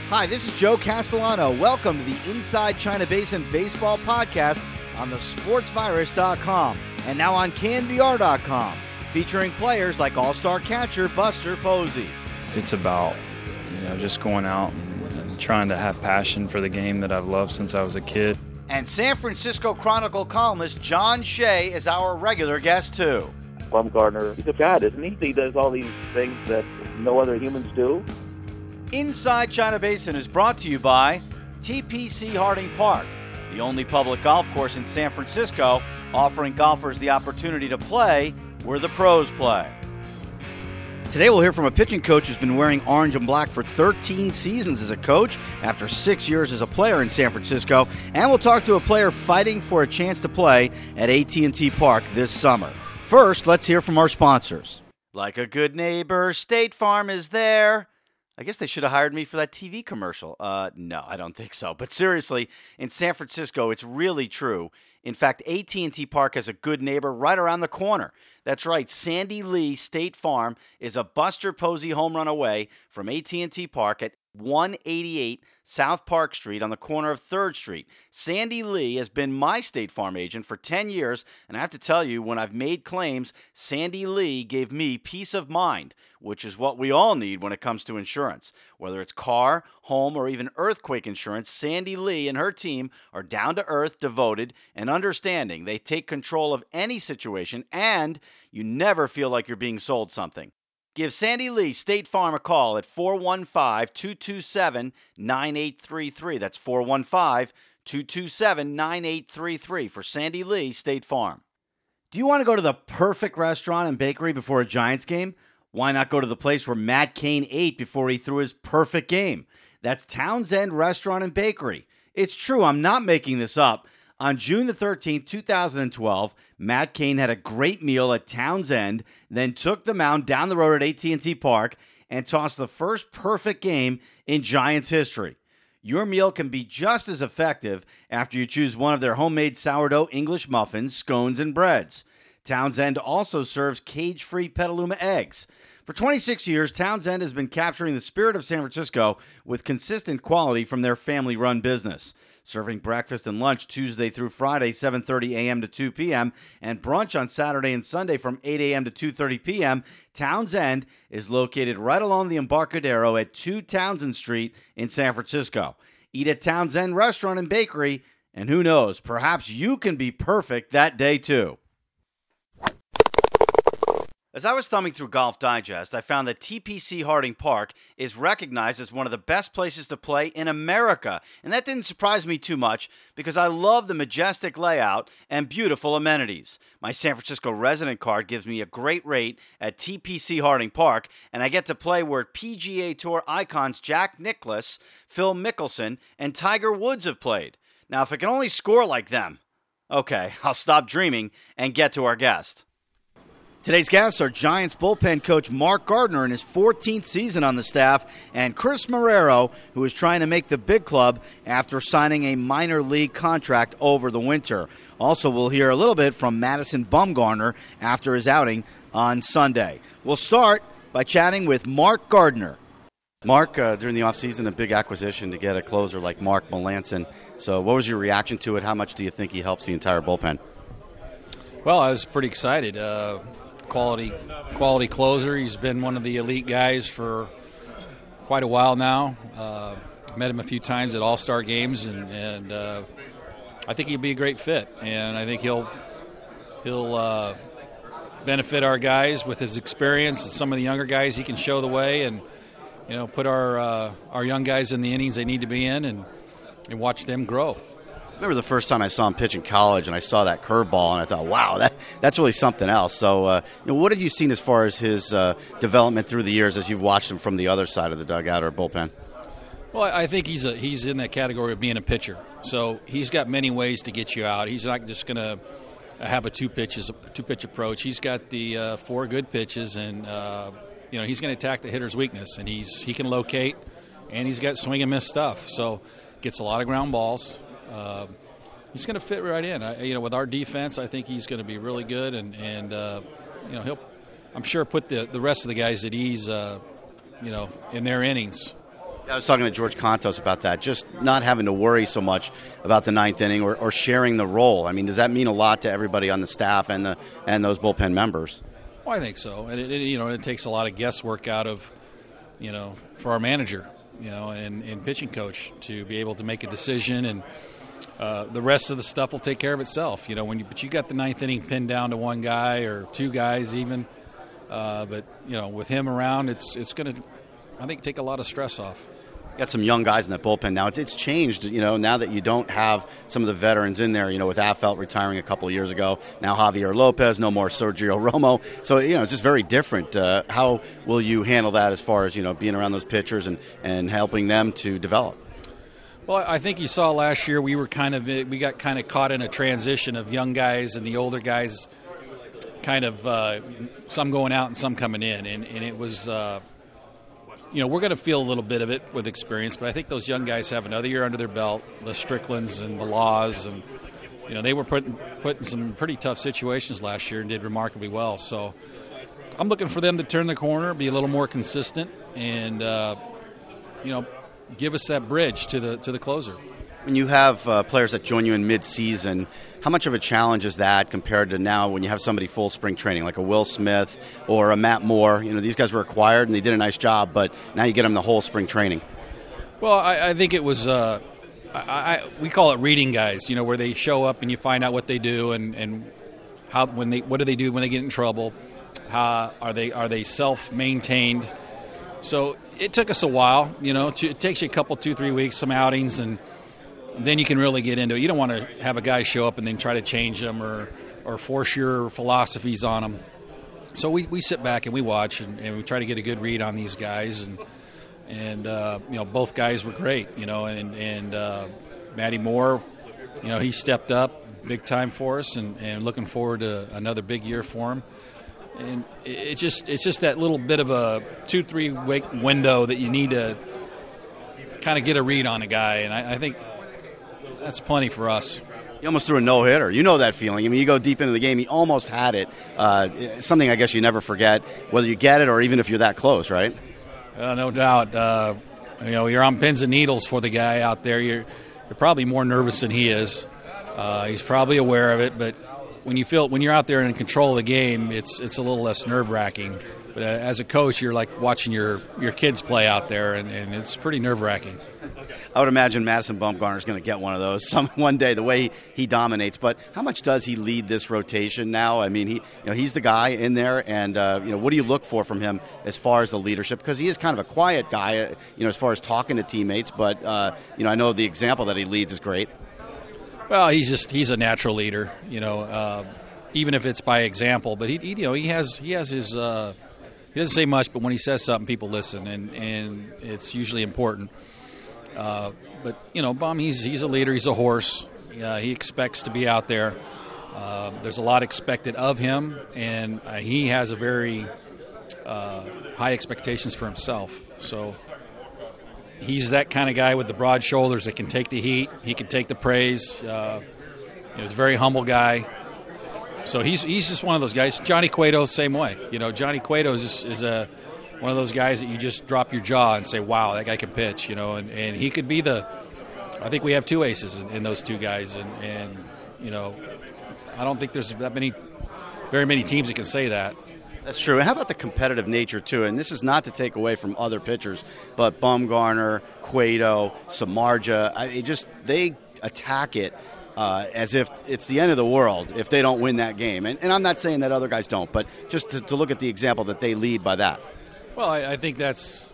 Hi, this is Joe Castellano. Welcome to the Inside China Basin Baseball Podcast on the sportsvirus.com and now on CanVR.com, featuring players like all-star catcher Buster Posey. It's about, just going out and trying to have passion for the game that I've loved since I was a kid. And San Francisco Chronicle columnist John Shea is our regular guest, too. Bumgarner, he's a god, isn't he? He does all these things that no other humans do. Inside China Basin is brought to you by TPC Harding Park, the only public golf course in San Francisco offering golfers the opportunity to play where the pros play. Today we'll hear from a pitching coach who's been wearing orange and black for 13 seasons as a coach after 6 years as a player in San Francisco, and we'll talk to a player fighting for a chance to play at AT&T Park this summer. First, let's hear from our sponsors. Like a good neighbor, State Farm is there. I guess they should have hired me for that TV commercial. No, I don't think so. But seriously, in San Francisco, it's really true. In fact, AT&T Park has a good neighbor right around the corner. That's right, Sandy Lee State Farm is a Buster Posey home run away from AT&T Park at 188 South Park Street on the corner of 3rd Street. Sandy Lee has been my State Farm agent for 10 years, and I have to tell you, when I've made claims, Sandy Lee gave me peace of mind, which is what we all need when it comes to insurance. Whether it's car, home, or even earthquake insurance, Sandy Lee and her team are down-to-earth, devoted, and understanding. They take control of any situation, and you never feel like you're being sold something. Give Sandy Lee State Farm a call at 415-227-9833. That's 415-227-9833 for Sandy Lee State Farm. Do you want to go to the perfect restaurant and bakery before a Giants game? Why not go to the place where Matt Cain ate before he threw his perfect game? That's Townsend Restaurant and Bakery. It's true, I'm not making this up. On June the 13th, 2012, Matt Cain had a great meal at Townsend, then took the mound down the road at AT&T Park and tossed the first perfect game in Giants history. Your meal can be just as effective after you choose one of their homemade sourdough English muffins, scones, and breads. Townsend also serves cage-free Petaluma eggs. For 26 years, Townsend has been capturing the spirit of San Francisco with consistent quality from their family-run business. Serving breakfast and lunch Tuesday through Friday, 7:30 a.m. to 2 p.m., and brunch on Saturday and Sunday from 8 a.m. to 2:30 p.m., Townsend is located right along the Embarcadero at 2 Townsend Street in San Francisco. Eat at Townsend Restaurant and Bakery, and who knows, perhaps you can be perfect that day too. As I was thumbing through Golf Digest, I found that TPC Harding Park is recognized as one of the best places to play in America. And that didn't surprise me too much because I love the majestic layout and beautiful amenities. My San Francisco resident card gives me a great rate at TPC Harding Park, and I get to play where PGA Tour icons Jack Nicklaus, Phil Mickelson, and Tiger Woods have played. Now, if I can only score like them, okay, I'll stop dreaming and get to our guest. Today's guests are Giants bullpen coach Mark Gardner in his 14th season on the staff, and Chris Marrero, who is trying to make the big club after signing a minor league contract over the winter. Also, we'll hear a little bit from Madison Bumgarner after his outing on Sunday. We'll start by chatting with Mark Gardner. Mark, during the offseason, a big acquisition to get a closer like Mark Melancon. So what was your reaction to it? How much do you think he helps the entire bullpen? Well, I was pretty excited. Quality closer. He's been one of the elite guys for quite a while now. Met him a few times at All-Star games, and I think he'll be a great fit. And I think he'll benefit our guys with his experience. And some of the younger guys, he can show the way and put our young guys in the innings they need to be in and watch them grow. I remember the first time I saw him pitch in college, and I saw that curveball, and I thought, wow, that's really something else. So what have you seen as far as his development through the years as you've watched him from the other side of the dugout or bullpen? Well, I think he's in that category of being a pitcher. So he's got many ways to get you out. He's not just going to have a two-pitch approach. He's got the 4 good pitches, and he's going to attack the hitter's weakness, and he can locate, and he's got swing and miss stuff. So gets a lot of ground balls. He's going to fit right in. With our defense, I think he's going to be really good, and he'll, I'm sure, put the rest of the guys at ease, in their innings. I was talking to George Contos about that, just not having to worry so much about the ninth inning or sharing the role. I mean, does that mean a lot to everybody on the staff and those bullpen members? Well, I think so. And it takes a lot of guesswork out of, for our manager, and pitching coach to be able to make a decision, and the rest of the stuff will take care of itself. But you got the ninth inning pinned down to one guy or two guys even. But with him around, it's going to, I think, take a lot of stress off. Got some young guys in that bullpen now. It's changed, now that you don't have some of the veterans in there, with Affeldt retiring a couple of years ago. Now Javier Lopez, no more Sergio Romo. So, it's just very different. How will you handle that as far as, being around those pitchers and helping them to develop? Well, I think you saw last year we got kind of caught in a transition of young guys and the older guys kind of some going out and some coming in. And it was we're going to feel a little bit of it with experience, but I think those young guys have another year under their belt, the Stricklands and the Laws, and they were put in some pretty tough situations last year and did remarkably well. So I'm looking for them to turn the corner, be a little more consistent, and give us that bridge to the closer. When you have players that join you in mid-season, how much of a challenge is that compared to now when you have somebody full spring training, like a Will Smith or a Matt Moore? These guys were acquired and they did a nice job, but now you get them the whole spring training. Well, I think it was we call it reading guys, where they show up and you find out what they do and what do they do when they get in trouble? How are they self-maintained? So it took us a while, it takes you a couple, 2-3 weeks, some outings, and then you can really get into it. You don't want to have a guy show up and then try to change them or force your philosophies on them. So we sit back and we watch and we try to get a good read on these guys. And both guys were great, and Matty Moore, he stepped up big time for us and looking forward to another big year for him. And it's just that little bit of a 2-3 week window that you need to kind of get a read on a guy. And I think that's plenty for us. He almost threw a no-hitter. You know that feeling. I mean, you go deep into the game. He almost had it. Something I guess you never forget, whether you get it or even if you're that close, right? No doubt. You're on pins and needles for the guy out there. You're probably more nervous than he is. He's probably aware of it, but when you're out there in control of the game, it's a little less nerve-wracking. But as a coach, you're like watching your kids play out there, and it's pretty nerve-wracking. I would imagine Madison Bumgarner is going to get one of those one day, the way he dominates. But how much does he lead this rotation now? I mean, he's the guy in there, and what do you look for from him as far as the leadership? Because he is kind of a quiet guy, as far as talking to teammates. But I know the example that he leads is great. Well, he's a natural leader, even if it's by example. But he has his. He doesn't say much, but when he says something, people listen, and it's usually important. But Bum, he's a leader. He's a horse. He expects to be out there. There's a lot expected of him, and he has a very high expectations for himself. So he's that kind of guy with the broad shoulders that can take the heat. He can take the praise. He's a very humble guy. So he's just one of those guys. Johnny Cueto, same way. Johnny Cueto is one of those guys that you just drop your jaw and say, wow, that guy can pitch, and he could be I think we have two aces in those two guys, and I don't think there's very many teams that can say that. That's true. And how about the competitive nature, too? And this is not to take away from other pitchers, but Bumgarner, Cueto, Samardzija, they attack it as if it's the end of the world if they don't win that game. And I'm not saying that other guys don't, but just to look at the example that they lead by that. Well, I think that's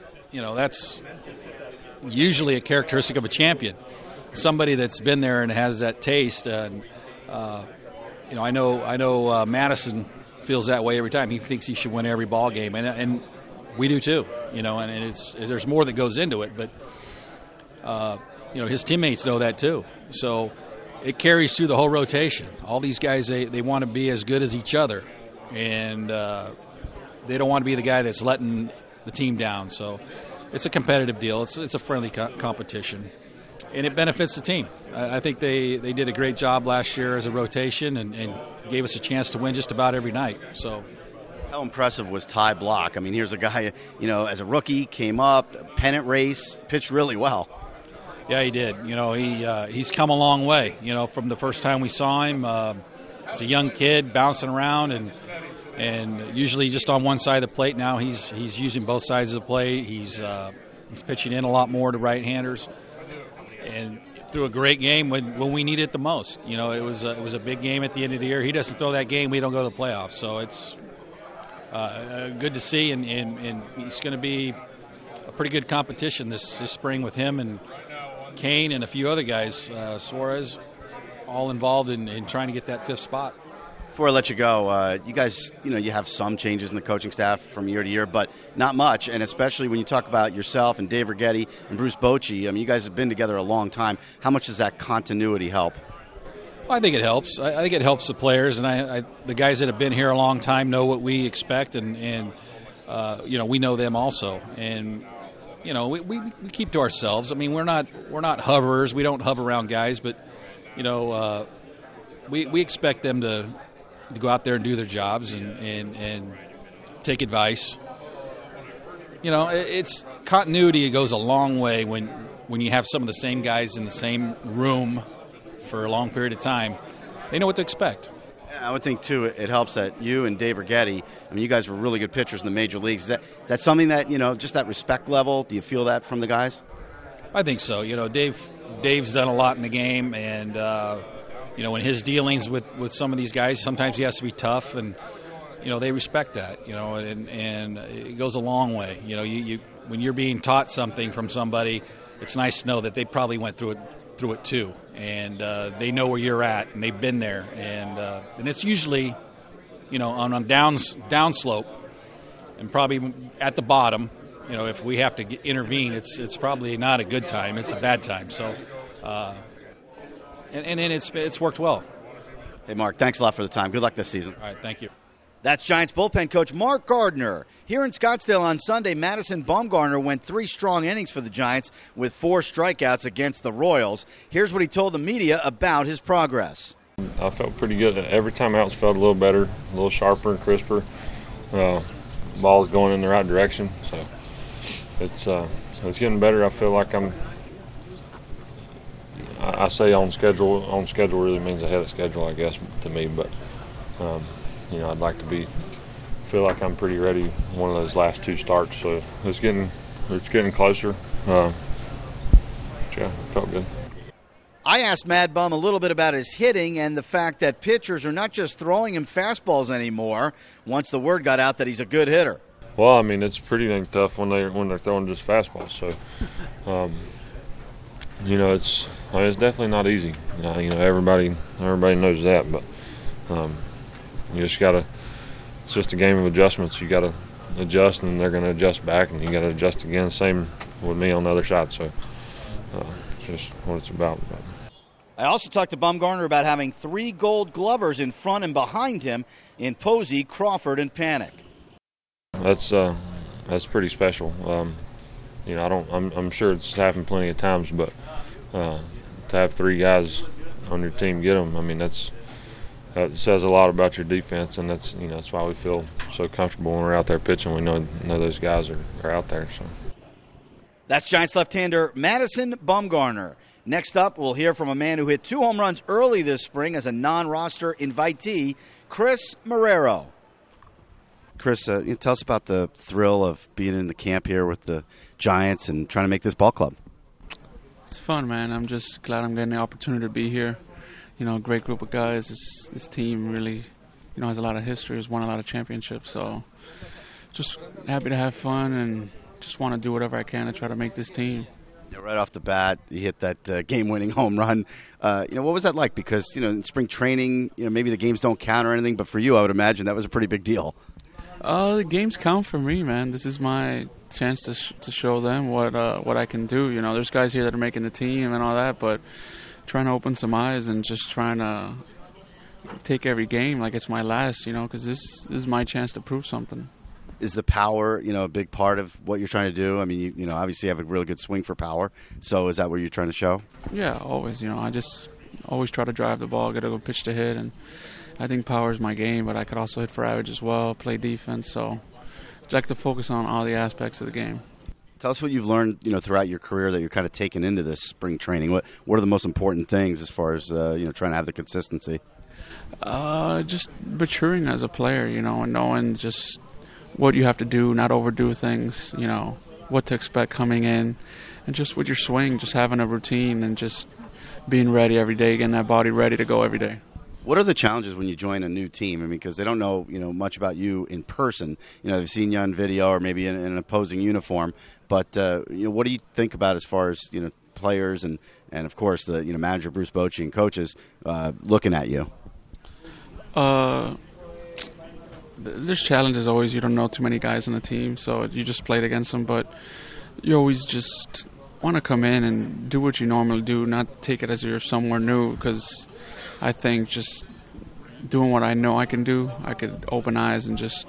usually a characteristic of a champion, somebody that's been there and has that taste. And I know Madison feels that way every time. He thinks he should win every ball game, and we do too. And there's more that goes into it, but his teammates know that too. So it carries through the whole rotation. All these guys, they want to be as good as each other, and they don't want to be the guy that's letting the team down. So it's a competitive deal. It's a friendly competition, and it benefits the team. I think they did a great job last year as a rotation and gave us a chance to win just about every night. So How impressive was Ty Block? I mean, here's a guy, as a rookie, came up, pennant race, pitched really well. Yeah, he did. He's come a long way, from the first time we saw him. As a young kid bouncing around and usually just on one side of the plate. Now he's using both sides of the plate. He's pitching in a lot more to right-handers, and threw a great game when we needed it the most. It was a big game at the end of the year. He doesn't throw that game, we don't go to the playoffs. So it's good to see, and he's going to be a pretty good competition this spring with him and Kane and a few other guys, Suarez, all involved in trying to get that fifth spot. Before I let you go, you guys, you have some changes in the coaching staff from year to year, but not much, and especially when you talk about yourself and Dave Righetti and Bruce Bochy, I mean, you guys have been together a long time. How much does that continuity help? Well, I think it helps. I think it helps the players, and the guys that have been here a long time know what we expect, and we know them also. And we keep to ourselves. I mean, we're not hoverers. We don't hover around guys, but we expect them to go out there and do their jobs and take advice. It's continuity. It goes a long way when you have some of the same guys in the same room for a long period of time. They know what to expect. I would think, too, it helps that you and Dave Righetti, I mean, you guys were really good pitchers in the major leagues. Is that something that, just that respect level, do you feel that from the guys? I think so. Dave's done a lot in the game, and, in his dealings with some of these guys, sometimes he has to be tough, and, they respect that, and it goes a long way. You when you're being taught something from somebody, it's nice to know that they probably went through it too, and they know where you're at, and they've been there, and it's usually, on a down slope, and probably at the bottom. If we have to intervene, it's probably not a good time; it's a bad time. So, and it's worked well. Hey, Mark, thanks a lot for the time. Good luck this season. All right, thank you. That's Giants bullpen coach Mark Gardner. Here in Scottsdale on Sunday, Madison Bumgarner went 3 strong innings for the Giants with 4 strikeouts against the Royals. Here's what he told the media about his progress. I felt pretty good. Every time out, felt a little better, a little sharper and crisper. Ball's going in the right direction, so it's getting better. I feel like I say on schedule. On schedule really means ahead of schedule, I guess, to me, but I'd like to feel like I'm pretty ready one of those last 2 starts. So it's getting closer. Yeah, it felt good. I asked Mad Bum a little bit about his hitting and the fact that pitchers are not just throwing him fastballs anymore once the word got out that he's a good hitter. Well, I mean, it's pretty dang tough when they're throwing just fastballs. So, it's definitely not easy. Everybody knows that, but you just gotta. It's just a game of adjustments. You gotta adjust, and they're gonna adjust back, and you gotta adjust again. Same with me on the other side. So it's just what it's about. I also talked to Bumgarner about having 3 Gold Glovers in front and behind him in Posey, Crawford, and Panic. That's pretty special. I'm sure it's happened plenty of times, but to have 3 guys on your team get them, I mean, that says a lot about your defense, and that's why we feel so comfortable when we're out there pitching. We know those guys are out there. So that's Giants left-hander Madison Bumgarner. Next up, we'll hear from a man who hit 2 home runs early this spring as a non-roster invitee, Chris Marrero. Chris, tell us about the thrill of being in the camp here with the Giants and trying to make this ball club. It's fun, man. I'm just glad I'm getting the opportunity to be here. Great group of guys. This team really, has a lot of history. Has won a lot of championships. So just happy to have fun and just want to do whatever I can to try to make this team. Right off the bat, you hit that game-winning home run. What was that like? Because, in spring training, maybe the games don't count or anything, but for you, I would imagine that was a pretty big deal. The games count for me, man. This is my chance to show them what I can do. There's guys here that are making the team and all that, but trying to open some eyes and just trying to take every game like it's my last, because this is my chance to prove something. Is the power, a big part of what you're trying to do? I mean, you obviously have a really good swing for power. So is that what you're trying to show? Yeah, always. I just always try to drive the ball, get a good pitch to hit, and I think power is my game, but I could also hit for average as well, play defense. So I like to focus on all the aspects of the game. Tell us what you've learned, throughout your career that you're kind of taking into this spring training. What are the most important things as far as trying to have the consistency? Just maturing as a player, and knowing just what you have to do, not overdo things, what to expect coming in, and just with your swing, just having a routine and just being ready every day, getting that body ready to go every day. What are the challenges when you join a new team? I mean, because they don't know, much about you in person. They've seen you on video or maybe in an opposing uniform. But what do you think about as far as players and of course the manager Bruce Bochy and coaches looking at you? There's challenges always. You don't know too many guys on the team, so you just played against them. But you always just want to come in and do what you normally do, not take it as you're somewhere new, because I think just doing what I know I can do, I could open eyes and just,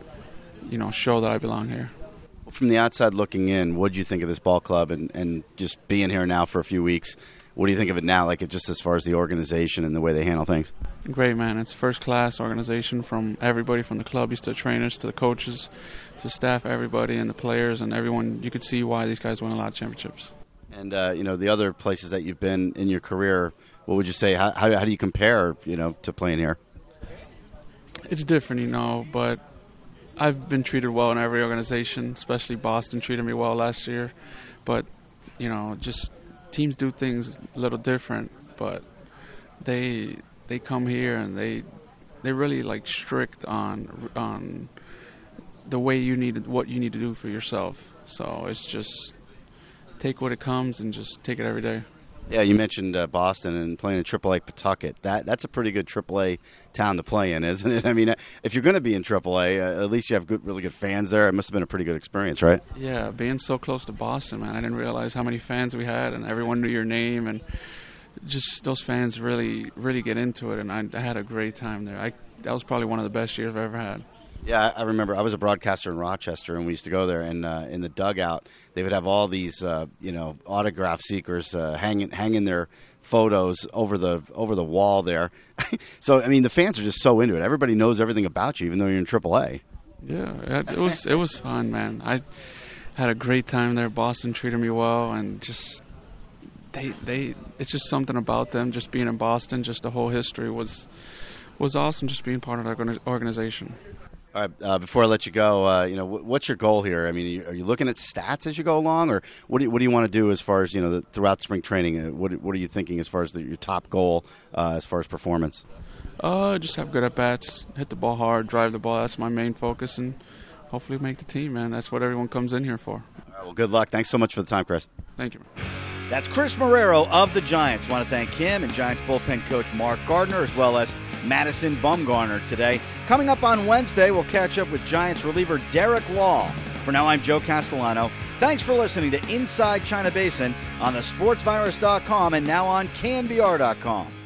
show that I belong here. From the outside looking in, what do you think of this ball club and just being here now for a few weeks? What do you think of it now, like just as far as the organization and the way they handle things? Great, man. It's first-class organization from everybody, from the clubbies to the trainers to the coaches to staff, everybody, and the players and everyone. You could see why these guys win a lot of championships. And, the other places that you've been in your career, what would you say? How do you compare, to playing here? It's different, but I've been treated well in every organization, especially Boston treated me well last year. But, just teams do things a little different, but they come here and they really strict on the way what you need to do for yourself. So it's just take what it comes and just take it every day. Yeah, you mentioned Boston and playing in AAA Pawtucket. That's a pretty good AAA town to play in, isn't it? I mean, if you're going to be in AAA, at least you have really good fans there. It must have been a pretty good experience, right? Yeah, being so close to Boston, man, I didn't realize how many fans we had, and everyone knew your name, and just those fans really, really get into it, and I had a great time there. That was probably one of the best years I've ever had. Yeah, I remember I was a broadcaster in Rochester, and we used to go there, and in the dugout, they would have all these, autograph seekers hanging their photos over the wall there. So, I mean, the fans are just so into it. Everybody knows everything about you, even though you're in AAA. Yeah, it was fun, man. I had a great time there. Boston treated me well, and just it's just something about them. Just being in Boston, just the whole history was awesome. Just being part of that organization. All right, before I let you go, what's your goal here? I mean, are you looking at stats as you go along, or what do you want to do as far as throughout spring training? What are you thinking as far as your top goal as far as performance? Just have good at bats, hit the ball hard, drive the ball. That's my main focus, and hopefully make the team, man. That's what everyone comes in here for. All right, well, good luck. Thanks so much for the time, Chris. Thank you. That's Chris Marrero of the Giants. Want to thank him and Giants bullpen coach Mark Gardner, as well as Madison Bumgarner today. Coming up on Wednesday, we'll catch up with Giants reliever Derek Law. For now, I'm Joe Castellano. Thanks for listening to Inside China Basin on thesportsvirus.com and now on KNBR.com.